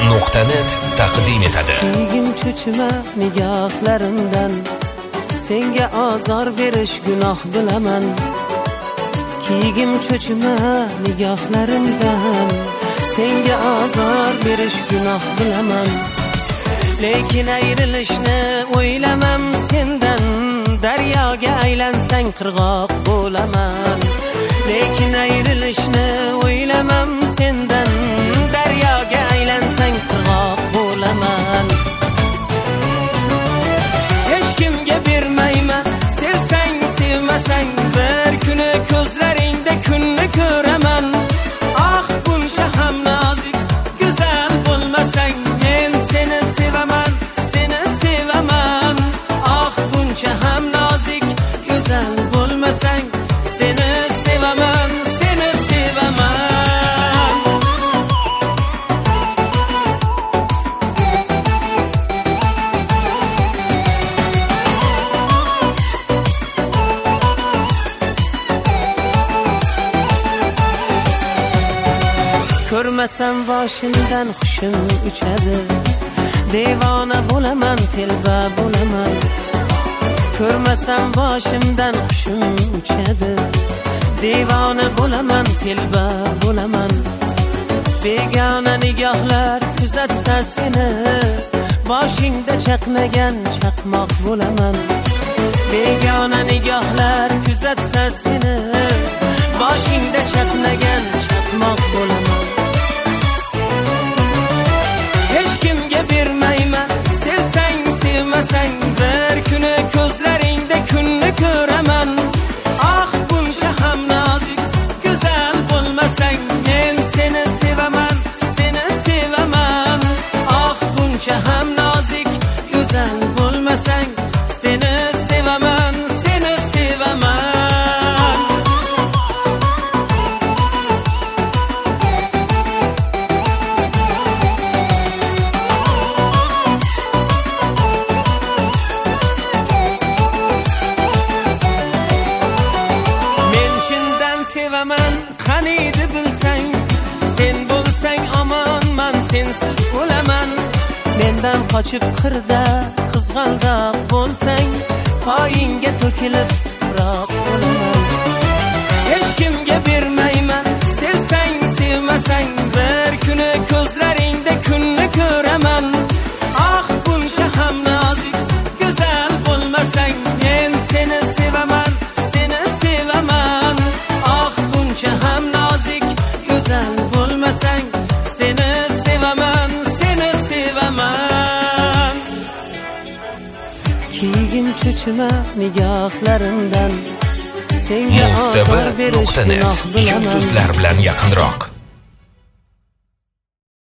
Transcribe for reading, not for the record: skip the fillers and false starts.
UFTV.net taqdim etadi. Kiyim cho'chima nigohlarimdan, senga azor berish gunoh bilaman. Kiyim cho'chima nigohlarimdan, senga azor berish gunoh bilaman. Lekin ayrilishni o'ylamam sendan, daryoga aylansang qirg'oq bo'laman. Lekin ayrilishni o'ylamam sendan, daryoga aylansang qirg'oq bo'laman. Hech kimga bermayman, sevsang sevmasang, bir kuni ko'zlaringda kunni ko'raman. Ah, buncha ham nozik, go'zal bo'lmasang, men seni sevaman, seni sevaman. Ah, buncha ham nozik, go'zal bo'lmasang, seni sevaman, seni sevaman. Ko'rmasam boshimdan hushim uchadi, devona bo'laman, telba bo'laman. Ko'rmasam boshimdan hushim uchadi, devona bo'laman, telba bo'laman. Begona nigohlar kuzatsa seni, boshingda chaqnagan chaqmoq bo'laman. Begona nigohlar kuzatsa seni, boshingda chaqnagan chaqmoq bo'laman. Hech kimga bermayman, sevsang sevmasang, bir kuni ko'zlaringda kunni ko'raman. Ah, buncha ham nozik, go'zal bo'lmasang, men seni sevaman, seni sevaman. Ah, buncha ham nozik, go'zal bo'lmasang, seni sevaman, seni sevaman. Sevaman, qaniydi bilsang, sen bo'lsang omonman, sensiz o'laman. Mendan qochib qirda qizg'aldoq bo'lsang, poyingga to'kilib tuproq bo'laman. Hech kimga bermayman, sevsang sevmasang, bir kuni ko'zlaringda kunni ko'raman. Ah, buncha ham nozik, go'zal bo'lmasang, men seni sevaman, seni sevaman. Ham nozik, go'zal bo'lmasang, seni sevaman, seni sevaman. Kiyim cho'chima nigohlarimdan, senga azor berish gunoh bilaman. UFTV.net yulduzlar bilan yaqinroq.